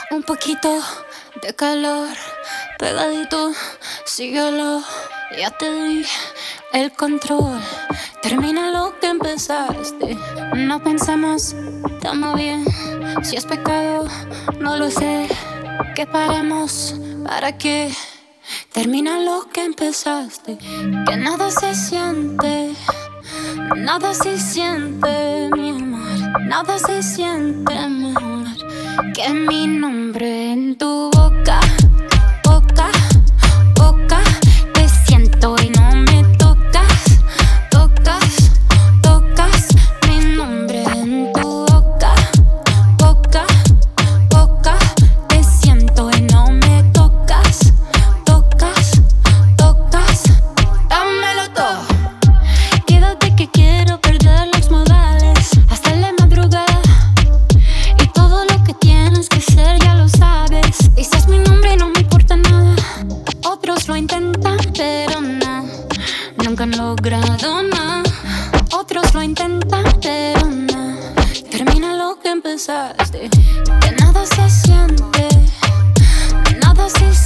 Un poquito de calor, pegadito, síguelo. Ya te di el control. Termina lo que empezaste. No pensamos, estamos bien. Si es pecado, no lo sé. Que paremos, ¿para qué? Termina lo que empezaste. Que nada se siente, nada se siente, mi amor. Nada se siente mejor que mi nombre en tu boca, boca, boca. Te siento y no me tocas, tocas, tocas. Mi nombre en tu boca, boca, boca. Te siento y no me tocas, tocas, tocas. Dámelo todo. Quédate que quiero perder los modales hasta la madrugada. Y todo lo que tienes que ser ya lo sabes. Dices mi nombre y no me importa nada. Otros lo intentan pero no, nunca han logrado nada. Otros lo intentan pero no. Termina lo que empezaste. Que nada se siente, nada se